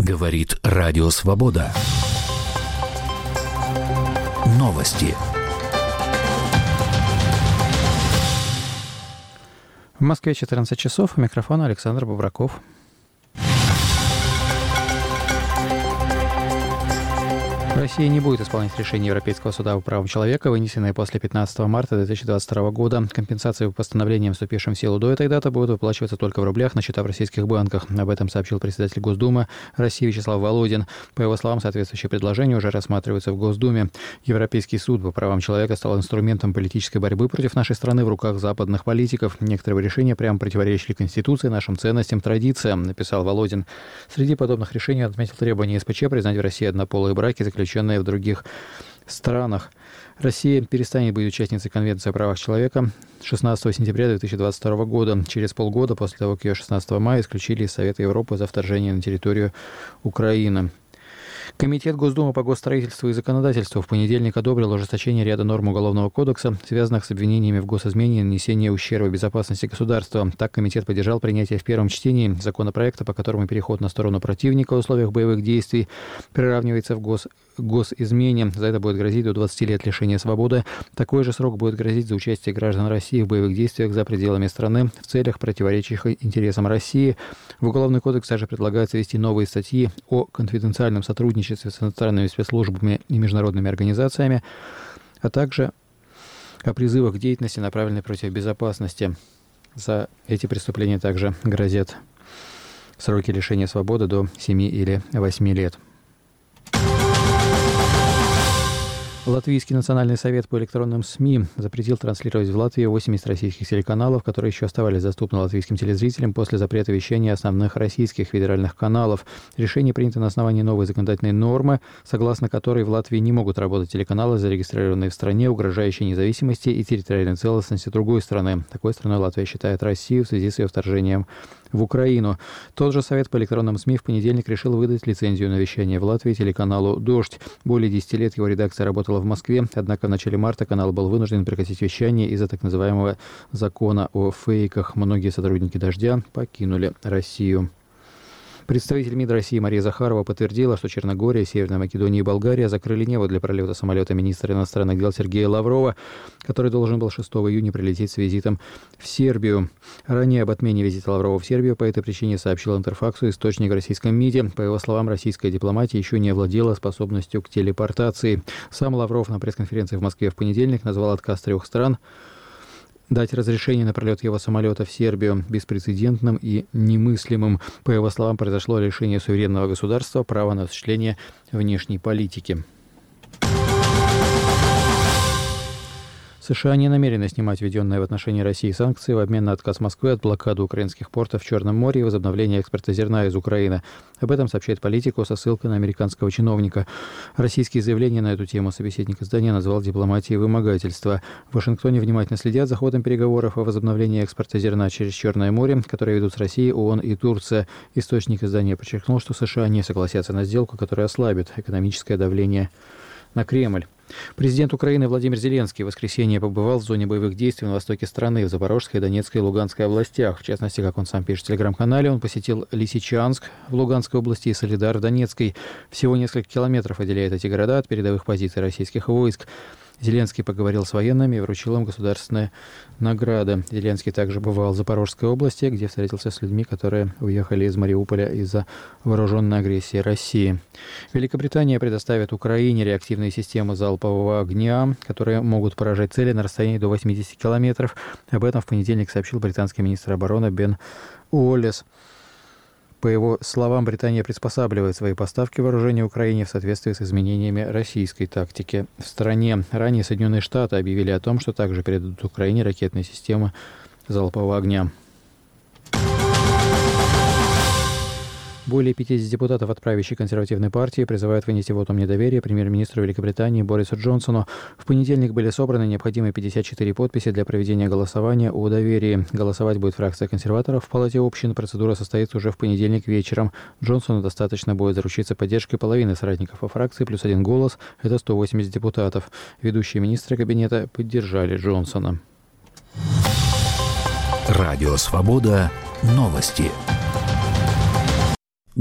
Говорит Радио Свобода. Новости. В Москве 14 часов. У микрофона Александр Бобраков. Россия не будет исполнять решение Европейского суда по правам человека, вынесенное после 15 марта 2022 года. Компенсации по постановлениям, вступившим в силу до этой даты, будут выплачиваться только в рублях на счета в российских банках. Об этом сообщил председатель Госдумы России Вячеслав Володин. По его словам, соответствующие предложения уже рассматриваются в Госдуме. Европейский суд по правам человека стал инструментом политической борьбы против нашей страны в руках западных политиков. Некоторые решения прямо противоречили Конституции, нашим ценностям, традициям, написал Володин. Среди подобных решений он отметил требование СПЧ признать в России однополые браки, заключенные в других странах. Россия перестанет быть участницей Конвенции о правах человека 16 сентября 2022 года. Через полгода после того, как ее 16 мая исключили из Совета Европы за вторжение на территорию Украины. Комитет Госдумы по госстроительству и законодательству в понедельник одобрил ужесточение ряда норм Уголовного кодекса, связанных с обвинениями в госизмене и нанесении ущерба безопасности государства. Так, комитет поддержал принятие в первом чтении законопроекта, по которому переход на сторону противника в условиях боевых действий приравнивается в госизмене. За это будет грозить до 20 лет лишения свободы. Такой же срок будет грозить за участие граждан России в боевых действиях за пределами страны в целях, противоречащих интересам России. В Уголовный кодекс также предлагается ввести новые статьи о конфиденциальном сотрудничестве с иностранными спецслужбами и международными организациями, а также о призывах к деятельности, направленной против безопасности. За эти преступления также грозят сроки лишения свободы до 7 или 8 лет. Латвийский национальный совет по электронным СМИ запретил транслировать в Латвии 80 российских телеканалов, которые еще оставались доступны латвийским телезрителям после запрета вещания основных российских федеральных каналов. Решение принято на основании новой законодательной нормы, согласно которой в Латвии не могут работать телеканалы, зарегистрированные в стране, угрожающие независимости и территориальной целостности другой страны. Такой страной Латвия считает Россию в связи с ее вторжением в Украину. Тот же Совет по электронным СМИ в понедельник решил выдать лицензию на вещание в Латвии телеканалу «Дождь». Более 10 лет его редакция работала в Москве, однако в начале марта канал был вынужден прекратить вещание из-за так называемого закона о фейках. Многие сотрудники «Дождя» покинули Россию. Представитель МИД России Мария Захарова подтвердила, что Черногория, Северная Македония и Болгария закрыли небо для пролета самолета министра иностранных дел Сергея Лаврова, который должен был 6 июня прилететь с визитом в Сербию. Ранее об отмене визита Лаврова в Сербию по этой причине сообщил Интерфаксу источник в российском МИДе. По его словам, российская дипломатия еще не овладела способностью к телепортации. Сам Лавров на пресс-конференции в Москве в понедельник назвал отказ 3 стран дать разрешение на пролет его самолета в Сербию беспрецедентным и немыслимым. По его словам, произошло лишение суверенного государства права на осуществление внешней политики. США не намерены снимать введенные в отношении России санкции в обмен на отказ Москвы от блокады украинских портов в Черном море и возобновления экспорта зерна из Украины. Об этом сообщает Политико со ссылкой на американского чиновника. Российские заявления на эту тему собеседник издания назвал дипломатией вымогательства. В Вашингтоне внимательно следят за ходом переговоров о возобновлении экспорта зерна через Черное море, которые ведут с Россией, ООН и Турция. Источник издания подчеркнул, что США не согласятся на сделку, которая ослабит экономическое давление на Кремль. Президент Украины Владимир Зеленский в воскресенье побывал в зоне боевых действий на востоке страны, в Запорожской, Донецкой и Луганской областях. В частности, как он сам пишет в телеграм-канале, он посетил Лисичанск в Луганской области и Солидар в Донецкой. Всего несколько километров отделяет эти города от передовых позиций российских войск. Зеленский поговорил с военными и вручил им государственные награды. Зеленский также бывал в Запорожской области, где встретился с людьми, которые уехали из Мариуполя из-за вооруженной агрессии России. Великобритания предоставит Украине реактивные системы залпового огня, которые могут поражать цели на расстоянии до 80 километров. Об этом в понедельник сообщил британский министр обороны Бен Уоллес. По его словам, Британия приспосабливает свои поставки вооружения Украине в соответствии с изменениями российской тактики в стране. Ранее Соединенные Штаты объявили о том, что также передадут Украине ракетные системы залпового огня. Более 50 депутатов от правящей консервативной партии призывают вынести вотум недоверия премьер-министру Великобритании Борису Джонсону. В понедельник были собраны необходимые 54 подписи для проведения голосования о доверии. Голосовать будет фракция консерваторов в Палате общин. Процедура состоится уже в понедельник вечером. Джонсону достаточно будет заручиться поддержкой половины соратников по фракции, плюс один голос. Это 180 депутатов. Ведущие министры кабинета поддержали Джонсона. Радио Свобода. Новости.